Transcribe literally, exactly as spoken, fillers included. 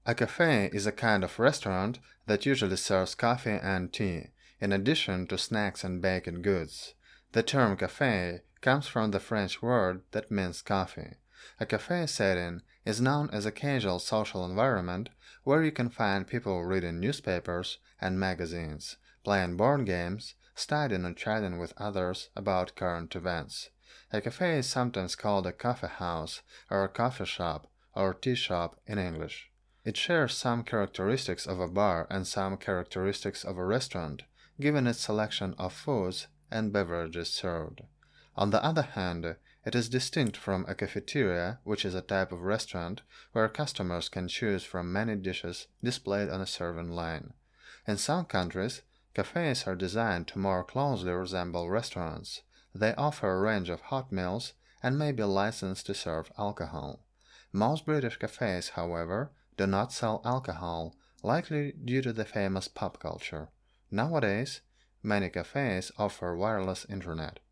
A cafe is a kind of restaurant that usually serves coffee and tea, in addition to snacks and baked goods. The term café comes from the French word that means coffee. A cafe setting is known as a casual social environment where you can find people reading newspapers and magazines, playing board games, studying and chatting with others about current events. A cafe is sometimes called a coffee house or a coffee shop or tea shop in English. It shares some characteristics of a bar and some characteristics of a restaurant, given its selection of foods and beverages served. On the other hand, it is distinct from a cafeteria, which is a type of restaurant where customers can choose from many dishes displayed on a serving line. In some countries, cafes are designed to more closely resemble restaurants. They offer a range of hot meals and may be licensed to serve alcohol. Most British cafes, however, do not sell alcohol, likely due to the famous pub culture. Nowadays, many cafes offer wireless internet.